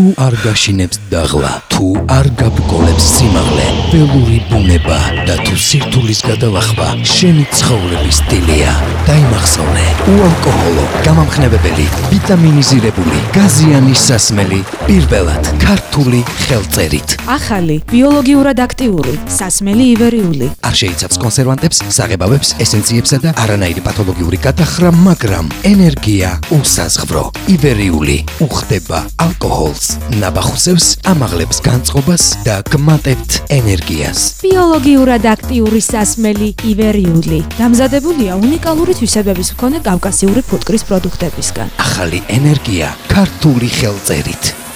თუ არ გაშინებს დაღლა, თუ არ გაბკოლებს სიმაღლე, ველური ბუნება და თუ სირთულის გადალახვა შენი ცხოვრების სტილია. დაიმახსოვრე, უალკოჰოლო, გამამხნევებელი, ვიტამინიზირებული, გაზიანი სასმელი, პირველად ქართული ხელწერით. ახალი, ბიოლოგიურად აქტიური, სასმელი ივერიული. არ შეიცავს კონსერვანტებს, საღებავებს, ესენციებსა და არანაირი პათოლოგიური გადახრა, მაგრამ ენერგია უსაზღვრო. ივერიული უხდება ალკოჰოლს, ნაბახუსევს, ამაღლებს განწყობას და გმატებთ ენერგიას. ბიოლოგიურად აქტიური სასმელი ივერიული. დამზადებულია უნიკალური თვისებების მქონე კავკასიური ფუტკრის პროდუქტებისგან. ახალი ენერგია ქართული ხელწერით.